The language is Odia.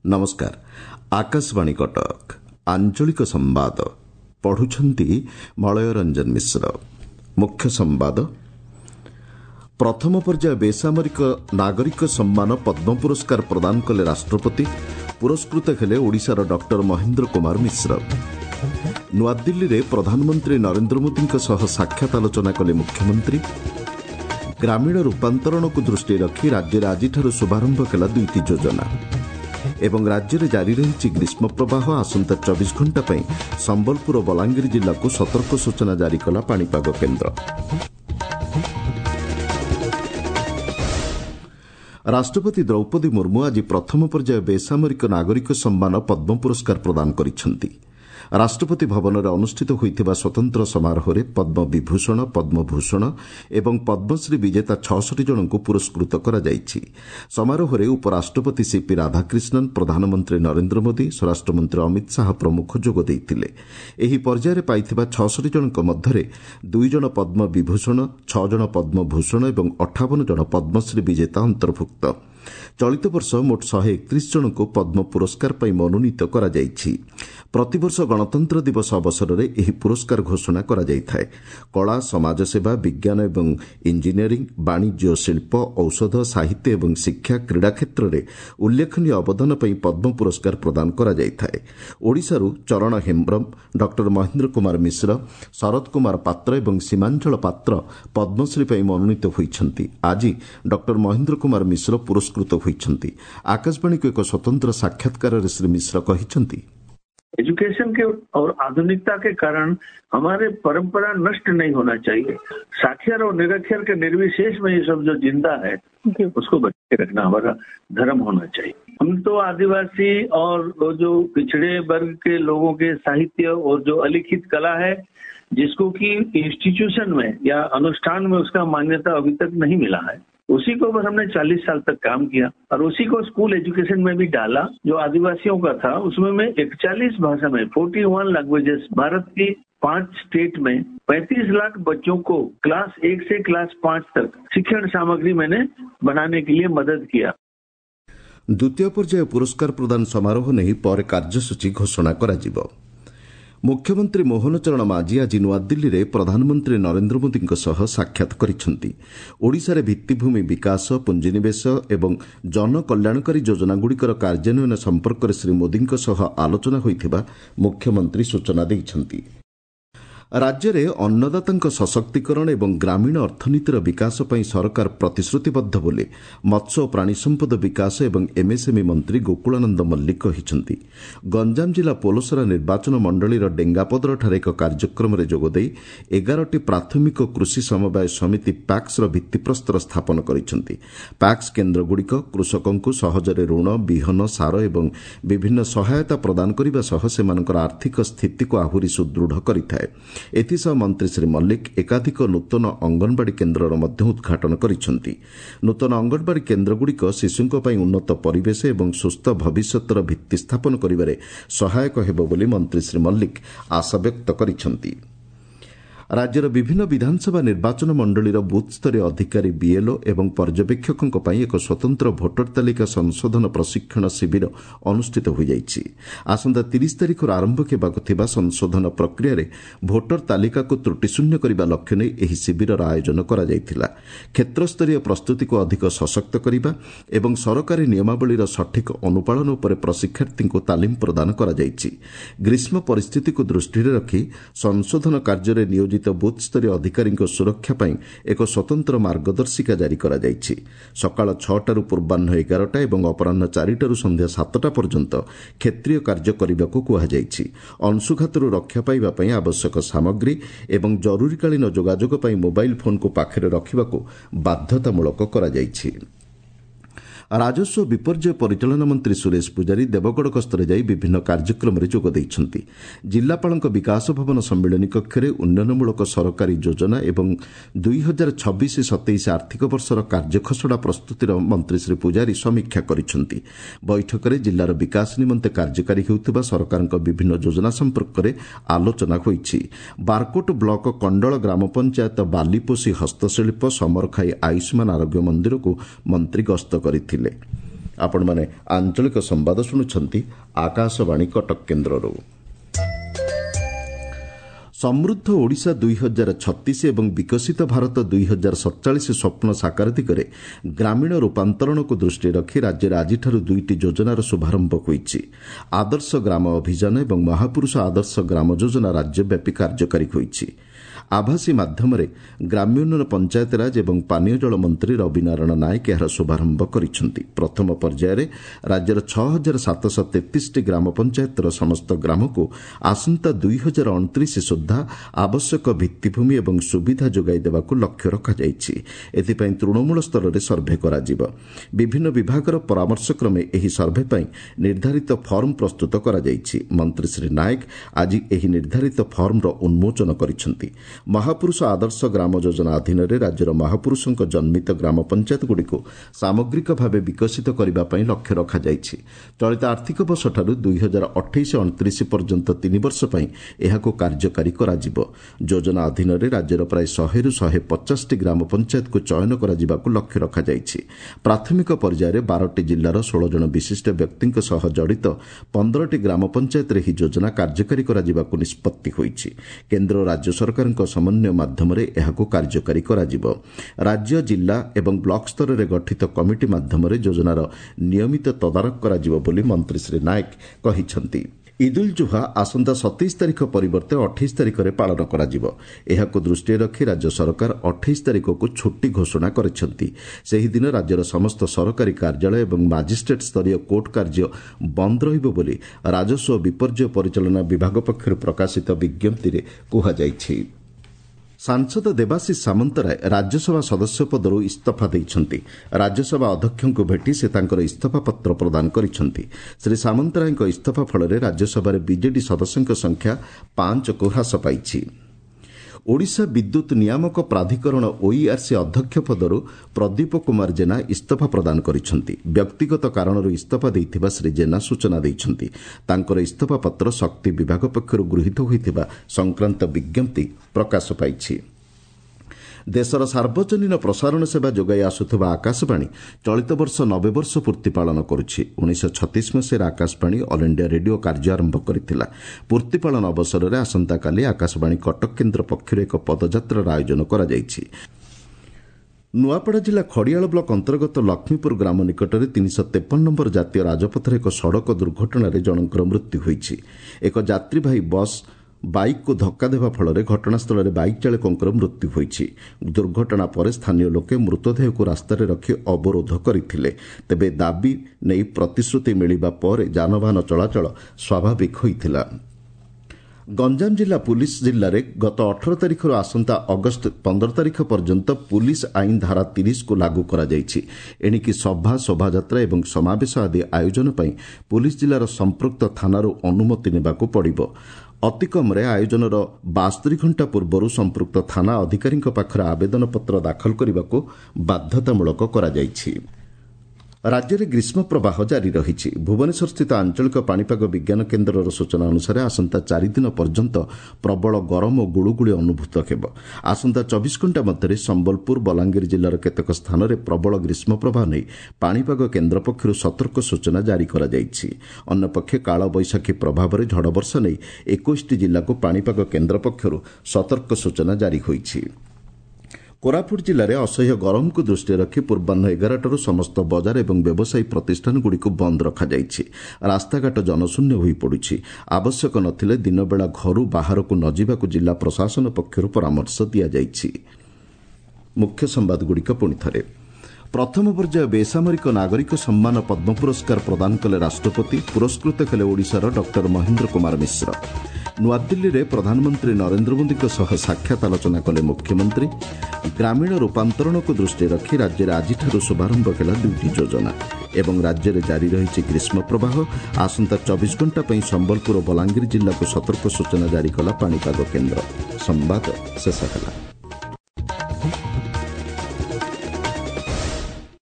नमस्कार। आकाशवाणी कटक आंचलिक संवाद पढ़ुछंती मलय रंजन मिश्र। मुख्य संवाद। प्रथम पर्याय बेसामरिक नागरिक सम्मान पद्म पुरस्कार प्रदान कले राष्ट्रपति। पुरस्कृत हेले ओडिशार डॉक्टर महेंद्र कुमार मिश्र। नुआदिल्ली रे प्रधानमंत्री नरेंद्र मोदी सह साक्षात आलोचना कले मुख्यमंत्री। ग्रामीण रूपांतरण को दृष्टि रखी राज्य में आज शुभारंभ कला 2टी योजना। एवं राज्य में जारी रही ग्रीष्म प्रवाह। आसंता 24 घंटा पर संबलपुर और बलांगीर जिला को सतर्क सूचना जारी कला पाणीपाग केन्द्र। राष्ट्रपति द्रौपदी मुर्मू आज प्रथम पर्याय बेसामरिक नागरिक सम्मान पद्म पुरस्कार प्रदान करिसेंती। राष्ट्रपति भवन में अनुष्ठित होइथिबा स्वतंत्र समारोह में पद्म विभूषण, पद्मभूषण एवं पद्मश्री विजेता 66 जन को पुरस्कृत करा जायछि। समारोह में उपराष्ट्रपति सीपी राधाकृष्णन, प्रधानमंत्री नरेंद्र मोदी, स्वराष्ट्र मंत्री अमित शाह प्रमुख जोग देइथिले। एही पर्याय पाइथिबा 66 जनक मध्यरे 2 जन पद्म विभूषण, 6 जन पद्मभूषण एवं 58 जन पद्मश्री विजेता अंतर्भुक्त। चलित वर्ष मोट 131 जन को पद्म पुरस्कार पर मनोनीत करा जायछि। प्रतिवर्ष गणतंत्र दिवस अवसर में यह पुरस्कार घोषणा करा जायଥାଏ। कला, समाजसेवा, विज्ञान एवं इंजीनियरिंग, वाणिज्य, शिल्प, औषध, साहित्य एवं शिक्षा, क्रीड़ा क्षेत्र में उल्लेखनीय अवदान पर पद्म पुरस्कार प्रदान करा जायଥାଏ। ओडिशारू चरण हेम्ब्रम, डॉक्टर महेंद्र कुमार मिश्र, शरद कुमार पात्र एवं सीमांचल पात्र पद्मश्री पर मनोनीत होइछन्ति। आज डॉक्टर महेंद्र कुमार मिश्र पुरस्कृत होइछन्ति। आकाशवाणी को एक स्वतंत्र साक्षात्कार में श्री मिश्र कहिछन्ति, एजुकेशन के और आधुनिकता के कारण हमारे परंपरा नष्ट नहीं होना चाहिए। साक्षर और निरक्षर के निर्विशेष में ये सब जो जिंदा है उसको बचा के रखना हमारा धर्म होना चाहिए। हम तो आदिवासी और जो पिछड़े वर्ग के लोगों के साहित्य और जो अलिखित कला है जिसको कि इंस्टीट्यूशन में या अनुष्ठान में उसका मान्यता अभी तक नहीं मिला है, उसी को बस हमने 40 साल तक काम किया और उसी को स्कूल एजुकेशन में भी डाला। जो आदिवासियों का था उसमें मैं 41 भाषा में 41 लैंग्वेजेस भारत की 5 स्टेट में 35 लाख बच्चों को क्लास 1 से क्लास 5 तक शिक्षण सामग्री मैंने बनाने के लिए मदद किया। द्वितीय पर्याय पुरस्कार प्रदान समारोह नहीं पर कार्यसूची घोषणा करा जिवो। मुख्यमंत्री मोहन चरण माझी आज नुआदिल्ली में प्रधानमंत्री नरेंद्र मोदी सह साक्षात करिसेंती। ओडिशा रे भित्तिभूमि विकास, पुंजीनिवेश एवं जनकल्याणकारी योजनागुड़िकर कार्यान्वयन संपर्क में श्री मोदी सह आलोचना होइथिबा मुख्यमंत्री सूचना दैछन्ती। राज्य में अन्नदाता सशक्तिकरण एवं ग्रामीण अर्थनीतिर विकास पर सरकार प्रतिश्रुतिबद्ध बोली मत्स्य और प्राणी संपद विकास एवं एमएसएमई मंत्री गोकुलानंद मल्लिक कहिसेंती। गंजाम जिला पोलसरा निर्वाचन मंडलीर डेंगापदरଠାରେ एक कार्यक्रम में जोगदे 11टी प्राथमिक कृषि समवाय समिति पैक्सर भित्तिप्रस्तर स्थापन करिसेंती। पैक्स केन्द्रगुड़िक कृषकों को सहजरे ऋण, बिहन, सार एवं विभिन्न सहायता प्रदान करने सह सेमानकर आर्थिक स्थिति को आहुरी सुदृढ़ करिଥାଏ। एथिसह मंत्री श्री मल्लिक एकाधिक नूतन अंगनवाड़ी केन्द्रर मध्य उद्घाटन करिसेंती। नूतन अंगनवाड़ी केन्द्रगुड़िक शिशुंक पई उन्नत परिवेश एवं सुस्थ भविष्यतर भित्ति स्थापन करिबारे सहायक हेबो बोली मंत्री श्री मल्लिक आशा व्यक्त करिसेंती। राज्यर विभिन्न विधानसभा निर्वाचन मंडलीर बूथ स्तरीय अधिकारी, बीएलओ एवं पर्यवेक्षकों पर एक स्वतंत्र भोटर तालिका संशोधन प्रशिक्षण शिविर अनुष्ठित हो जाइछि। आसंता 30 तारिख आरंभ हेबाकु थिबा संशोधन प्रक्रिया रे भोटर तालिका को त्रुटिशून्य करने लक्ष्य नहीं एही शिविर आयोजन करा जायथिला। क्षेत्रस्तरीय प्रस्तुति को अधिक सशक्त करने एवं सरकारी नियमावलीर सठिक अनुपालन उपर प्रशिक्षार्थी को तालीम प्रदान करा जायछि। ग्रीष्म परिस्थिति को दृष्टि रखी संशोधन कार्य नियोजित बूथ स्तरीय अधिकारी सुरक्षा पर एक स्वतंत्र मार्गदर्शिका जारी करा जायछि। सकाळ 6टारू पूर्वाह्न 11टा एवं अपराह्न 4टारू संध्या 7टा पर्यंत क्षेत्रीय कार्य करने कुहाଯାଇଛି। अंशुघातरू रक्षा पाइबा पई आवश्यक सामग्री एवं जरूरीकालीन जोगाजोग पई मोबाइल फोन को पाखरे रखिबाकू बाध्यतामूलक करा जायछि। राजस्व विपर्यय परिचालना मंत्री सुरेश पूजारी देवगढ़ गस्तरे जाई विभिन्न कार्यक्रम में जोग देइछन्ति। जिलापालक विकास भवन सम्मेलन कक्ष में उन्नयनमूलक सरकारी योजना एवं 2026-27 आर्थिक वर्षर कार्यखसड़ा प्रस्तुतिर मंत्री श्री पूजारी समीक्षा करिसेंति। बैठक में जिलार विकास निमंते कार्यकारी हेउथिबा सरकारक विभिन्न योजना संपर्क में आलोचना होइछि। बारकोट ब्लॉक कंडल ग्राम पंचायत बालीपोषी हस्तशिल्प समरखाई आयुष्मान आरोग्य मंदिर को मंत्री गस्त करथिले। ଆପଣମାନେ ଆଞ୍ଚଳିକ ସମ୍ବାଦ ଶୁଣୁଛନ୍ତି ଆକାଶବାଣୀ କଟକ କେନ୍ଦ୍ରରୁ। ସମୃଦ୍ଧ ଓଡ଼ିଶା 2036 ଏବଂ ବିକଶିତ ଭାରତ 2047 ସ୍ୱପ୍ନ ସାକାର ଦିଗରେ ଗ୍ରାମୀଣ ରୂପାନ୍ତରଣକୁ ଦୃଷ୍ଟିରେ ରଖି ରାଜ୍ୟରେ ଆଜିଠାରୁ 2ଟି ଯୋଜନାର ଶୁଭାରମ୍ଭ ହୋଇଛି। ଆଦର୍ଶ ଗ୍ରାମ ଅଭିଯାନ ଏବଂ ମହାପୁରୁଷ ଆଦର୍ଶ ଗ୍ରାମ ଯୋଜନା ରାଜ୍ୟବ୍ୟାପୀ କାର୍ଯ୍ୟକାରୀ ହୋଇଛି। ଆଭାସୀ ମାଧ୍ୟମରେ ଗ୍ରାମ୍ୟ ଉନ୍ନୟନ ପଞ୍ଚାୟତିରାଜ ଏବଂ ପାନୀୟ ଜଳ ମନ୍ତ୍ରୀ ରବି ନାରାୟଣ ନାୟକ ଏହାର ଶୁଭାରମ୍ଭ କରିଛନ୍ତି। ପ୍ରଥମ ପର୍ଯ୍ୟାୟରେ ରାଜ୍ୟର 6,733ଟି ଗ୍ରାମ ପଞ୍ଚାୟତର ସମସ୍ତ ଗ୍ରାମକୁ ଆସନ୍ତା 2029 ସୁଦ୍ଧା ଆବଶ୍ୟକ ଭିତ୍ତିଭୂମି ଏବଂ ସୁବିଧା ଯୋଗାଇ ଦେବାକୁ ଲକ୍ଷ୍ୟ ରଖାଯାଇଛି। ଏଥିପାଇଁ ତୃଣମୂଳ ସ୍ତରରେ ସର୍ଭେ କରାଯିବ। ବିଭିନ୍ନ ବିଭାଗର ପରାମର୍ଶକ୍ରମେ ଏହି ସର୍ଭେ ପାଇଁ ନିର୍ଦ୍ଧାରିତ ଫର୍ମ ପ୍ରସ୍ତୁତ କରାଯାଇଛି। ମନ୍ତ୍ରୀ ଶ୍ରୀ ନାୟକ ଆଜି ଏହି ନିର୍ଦ୍ଧାରିତ ଫର୍ମର ଉନ୍ମୋଚନ କରିଛନ୍ତି। ମହାପୁରୁଷ ଆଦର୍ଶ ଗ୍ରାମ ଯୋଜନା ଅଧୀନରେ ରାଜ୍ୟର ମହାପୁରୁଷଙ୍କ ଜନ୍ମିତ ଗ୍ରାମ ପଞ୍ଚାୟତଗୁଡ଼ିକୁ ସାମଗ୍ରିକ ଭାବେ ବିକଶିତ କରିବା ପାଇଁ ଲକ୍ଷ୍ୟ ରଖାଯାଇଛି। ଚଳିତ ଆର୍ଥିକ ବର୍ଷଠାରୁ 2028-29 ପର୍ଯ୍ୟନ୍ତ 3 ବର୍ଷ ପାଇଁ ଏହାକୁ କାର୍ଯ୍ୟକାରୀ କରାଯିବ। ଯୋଜନା ଅଧୀନରେ ରାଜ୍ୟର ପ୍ରାୟ 100ରୁ 150ଟି ଗ୍ରାମ ପଞ୍ଚାୟତକୁ ଚୟନ କରାଯିବାକୁ ଲକ୍ଷ୍ୟ ରଖାଯାଇଛି। ପ୍ରାଥମିକ ପର୍ଯ୍ୟାୟରେ 12ଟି ଜିଲ୍ଲାର 16 ଜଣ ବିଶିଷ୍ଟ ବ୍ୟକ୍ତିଙ୍କ ସହ ଜଡ଼ିତ 15ଟି ଗ୍ରାମ ପଞ୍ଚାୟତରେ ଏହି ଯୋଜନା କାର୍ଯ୍ୟକାରୀ କରାଯିବାକୁ ନିଷ୍ପତ୍ତି ହୋଇଛି। କେନ୍ଦ୍ର ଓ ରାଜ୍ୟ ସରକାରଙ୍କ ସମନ୍ୱୟ ମାଧ୍ୟମରେ ଏହାକୁ କାର୍ଯ୍ୟକାରୀ କରାଯିବ। ରାଜ୍ୟ, ଜିଲ୍ଲା ଏବଂ ବ୍ଲକ ସ୍ତରରେ ଗଠିତ କମିଟି ମାଧ୍ୟମରେ ଯୋଜନାର ନିୟମିତ ତଦାରଖ କରାଯିବ ବୋଲି ମନ୍ତ୍ରୀ ଶ୍ରୀ ନାୟକ କହିଛନ୍ତି। ଇଦ୍ ଉଲ୍ ଜୁହା ଆସନ୍ତା 27 ତାରିଖ ପରିବର୍ତ୍ତେ 28 ତାରିଖରେ ପାଳନ କରାଯିବ। ଏହାକୁ ଦୃଷ୍ଟିରେ ରଖି ରାଜ୍ୟ ସରକାର 28 ତାରିଖକୁ ଛୁଟି ଘୋଷଣା କରିଛନ୍ତି। ସେହିଦିନ ରାଜ୍ୟର ସମସ୍ତ ସରକାରୀ କାର୍ଯ୍ୟାଳୟ ଏବଂ ମାଜିଷ୍ଟ୍ରେଟ୍ ସ୍ତରୀୟ କୋର୍ଟ କାର୍ଯ୍ୟ ବନ୍ଦ ରହିବ ବୋଲି ରାଜସ୍ୱ ଓ ବିପର୍ଯ୍ୟୟ ପରିଚାଳନା ବିଭାଗ ପକ୍ଷରୁ ପ୍ରକାଶିତ ବିଜ୍ଞପ୍ତିରେ କୁହାଯାଇଛି। ସାଂସଦ ଦେବାଶିଷ ସାମନ୍ତରାୟ ରାଜ୍ୟସଭା ସଦସ୍ୟ ପଦରୁ ଇସ୍ତଫା ଦେଇଛନ୍ତି। ରାଜ୍ୟସଭା ଅଧ୍ୟକ୍ଷଙ୍କୁ ଭେଟି ସେ ତାଙ୍କର ଇସ୍ତଫାପତ୍ର ପ୍ରଦାନ କରିଛନ୍ତି। ଶ୍ରୀ ସାମନ୍ତରାୟଙ୍କ ଇସ୍ତଫା ଫଳରେ ରାଜ୍ୟସଭାରେ ବିଜେଡି ସଦସ୍ୟଙ୍କ ସଂଖ୍ୟା 5କୁ ହ୍ରାସ ପାଇଛି। ଓଡ଼ିଶା ବିଦ୍ୟୁତ୍ ନିୟାମକ ପ୍ରାଧିକରଣ OERC ଅଧ୍ୟକ୍ଷ ପଦରୁ ପ୍ରଦୀପ କୁମାର ଜେନା ଇସ୍ତଫା ପ୍ରଦାନ କରିଛନ୍ତି। ବ୍ୟକ୍ତିଗତ କାରଣରୁ ଇସ୍ତଫା ଦେଇଥିବା ଶ୍ରୀ ଜେନା ସୂଚନା ଦେଇଛନ୍ତି। ତାଙ୍କର ଇସ୍ତଫାପତ୍ର ଶକ୍ତି ବିଭାଗ ପକ୍ଷରୁ ଗୃହୀତ ହୋଇଥିବା ସଂକ୍ରାନ୍ତ ବିଜ୍ଞପ୍ତି ପ୍ରକାଶ ପାଇଛି। ଦେଶର ସାର୍ବଜନୀନ ପ୍ରସାରଣ ସେବା ଯୋଗାଇ ଆସୁଥିବା ଆକାଶବାଣୀ ଚଳିତ ବର୍ଷ 90 ବର୍ଷ ପୂର୍ତ୍ତି ପାଳନ କରୁଛି। 1936 ମସିହାରେ ଆକାଶବାଣୀ ଅଲ୍ ଇଣ୍ଡିଆ ରେଡିଓ କାର୍ଯ୍ୟ ଆରମ୍ଭ କରିଥିଲା। ପୂର୍ତ୍ତି ପାଳନ ଅବସରରେ ଆସନ୍ତାକାଲି ଆକାଶବାଣୀ କଟକ କେନ୍ଦ୍ର ପକ୍ଷରୁ ଏକ ପଦଯାତ୍ରାର ଆୟୋଜନ କରାଯାଇଛି। ନୂଆପଡ଼ା ଜିଲ୍ଲା ଖଡ଼ିଆଳ ବ୍ଲକ ଅନ୍ତର୍ଗତ ଲକ୍ଷ୍ମୀପୁର ଗ୍ରାମ ନିକଟରେ 353 ନମ୍ବର ଜାତୀୟ ରାଜପଥରେ ଏକ ସଡ଼କ ଦୁର୍ଘଟଣାରେ ଜଣଙ୍କର ମୃତ୍ୟୁ ହୋଇଛି। ଏକ ଯାତ୍ରୀବାହୀ ବସ୍ ବାଇକ୍କୁ ଧକ୍କା ଦେବା ଫଳରେ ଘଟଣାସ୍ଥଳରେ ବାଇକ୍ ଚାଳକଙ୍କର ମୃତ୍ୟୁ ହୋଇଛି। ଦୁର୍ଘଟଣା ପରେ ସ୍ଥାନୀୟ ଲୋକେ ମୃତଦେହକୁ ରାସ୍ତାରେ ରଖି ଅବରୋଧ କରିଥିଲେ। ତେବେ ଦାବି ନେଇ ପ୍ରତିଶ୍ରୁତି ମିଳିବା ପରେ ଯାନବାହନ ଚଳାଚଳ ସ୍ୱାଭାବିକ ହୋଇଥିଲା। ଗଞ୍ଜାମ ଜିଲ୍ଲା ପୁଲିସ ଜିଲ୍ଲାରେ ଗତ 18 ତାରିଖରୁ ଆସନ୍ତା ଅଗଷ୍ଟ 15 ତାରିଖ ପର୍ଯ୍ୟନ୍ତ ପୁଲିସ ଆଇନ ଧାରା 30କୁ ଲାଗୁ କରାଯାଇଛି। ଏଣିକି ସଭା, ଶୋଭାଯାତ୍ରା ଏବଂ ସମାବେଶ ଆଦି ଆୟୋଜନ ପାଇଁ ପୁଲିସ ଜିଲ୍ଲାର ସମ୍ପୃକ୍ତ ଥାନାରୁ ଅନୁମତି ନେବାକୁ ପଡ଼ିବ। ଅତିକମ୍ରେ ଆୟୋଜନର 72 ଘଣ୍ଟା ପୂର୍ବରୁ ସମ୍ପୃକ୍ତ ଥାନା ଅଧିକାରୀଙ୍କ ପାଖରେ ଆବେଦନପତ୍ର ଦାଖଲ କରିବାକୁ ବାଧ୍ୟତାମୂଳକ କରାଯାଇଛି। ରାଜ୍ୟରେ ଗ୍ରୀଷ୍ମ ପ୍ରବାହ ଜାରି ରହିଛି। ଭୁବନେଶ୍ୱରସ୍ଥିତ ଆଞ୍ଚଳିକ ପାଣିପାଗ ବିଜ୍ଞାନ କେନ୍ଦ୍ରର ସୂଚନା ଅନୁସାରେ ଆସନ୍ତା 4 ଦିନ ପର୍ଯ୍ୟନ୍ତ ପ୍ରବଳ ଗରମ ଓ ଗୁଳୁଗୁଳି ଅନୁଭୂତ ହେବ। ଆସନ୍ତା 24 ଘଣ୍ଟା ମଧ୍ୟରେ ସମ୍ବଲପୁର, ବଲାଙ୍ଗୀର ଜିଲ୍ଲାର କେତେକ ସ୍ଥାନରେ ପ୍ରବଳ ଗ୍ରୀଷ୍ମ ପ୍ରବାହ ନେଇ ପାଣିପାଗ କେନ୍ଦ୍ର ପକ୍ଷରୁ ସତର୍କ ସୂଚନା ଜାରି କରାଯାଇଛି। ଅନ୍ୟପକ୍ଷେ କାଳବୈଶାଖୀ ପ୍ରଭାବରେ ଝଡ଼ବର୍ଷା ନେଇ 21ଟି ଜିଲ୍ଲାକୁ ପାଣିପାଗ କେନ୍ଦ୍ର ପକ୍ଷରୁ ସତର୍କ ସୂଚନା ଜାରି ହୋଇଛି। କୋରାପୁଟ ଜିଲ୍ଲାରେ ଅସହ୍ୟ ଗରମକୁ ଦୃଷ୍ଟିରେ ରଖି ପୂର୍ବାହ୍ନ 11ଟାରୁ ସମସ୍ତ ବଜାର ଏବଂ ବ୍ୟବସାୟୀ ପ୍ରତିଷ୍ଠାନଗୁଡ଼ିକୁ ବନ୍ଦ ରଖାଯାଇଛି। ରାସ୍ତାଘାଟ ଜନଶୂନ୍ୟ ହୋଇପଡ଼ୁଛି। ଆବଶ୍ୟକ ନଥିଲେ ଦିନବେଳା ଘରୁ ବାହାରକୁ ନ ଯିବାକୁ ଜିଲ୍ଲା ପ୍ରଶାସନ ପକ୍ଷରୁ ପରାମର୍ଶ ଦିଆଯାଇଛି। ମୁଖ୍ୟ ସମ୍ବାଦଗୁଡ଼ିକ ପୁଣିଥରେ। ପ୍ରଥମ ପର୍ଯ୍ୟାୟ ବେସାମରିକ ନାଗରିକ ସମ୍ମାନ ପଦ୍ମ ପୁରସ୍କାର ପ୍ରଦାନ କଲେ ରାଷ୍ଟ୍ରପତି। ପୁରସ୍କୃତ କଲେ ଓଡ଼ିଶାର ଡକ୍ଟର ମହେନ୍ଦ୍ର କୁମାର ମିଶ୍ର। ନୂଆଦିଲ୍ଲୀରେ ପ୍ରଧାନମନ୍ତ୍ରୀ ନରେନ୍ଦ୍ର ମୋଦିଙ୍କ ସହ ସାକ୍ଷାତ ଆଲୋଚନା କଲେ ମୁଖ୍ୟମନ୍ତ୍ରୀ। ଗ୍ରାମୀଣ ରୂପାନ୍ତରଣକୁ ଦୃଷ୍ଟିରେ ରଖି ରାଜ୍ୟରେ ଆଜିଠାରୁ ଶୁଭାରମ୍ଭ ହେଲା 2ଟି ଯୋଜନା। ଏବଂ ରାଜ୍ୟରେ ଜାରି ରହିଛି ଗ୍ରୀଷ୍ମ ପ୍ରବାହ। ଆସନ୍ତା 24 ଘଣ୍ଟା ପାଇଁ ସମ୍ବଲପୁର ଓ ବଲାଙ୍ଗୀର ଜିଲ୍ଲାକୁ ସତର୍କ ସୂଚନା ଜାରି କଲା ପାଣିପାଗ କେନ୍ଦ୍ର। ସମ୍ବାଦ ଶେଷ ହେଲା।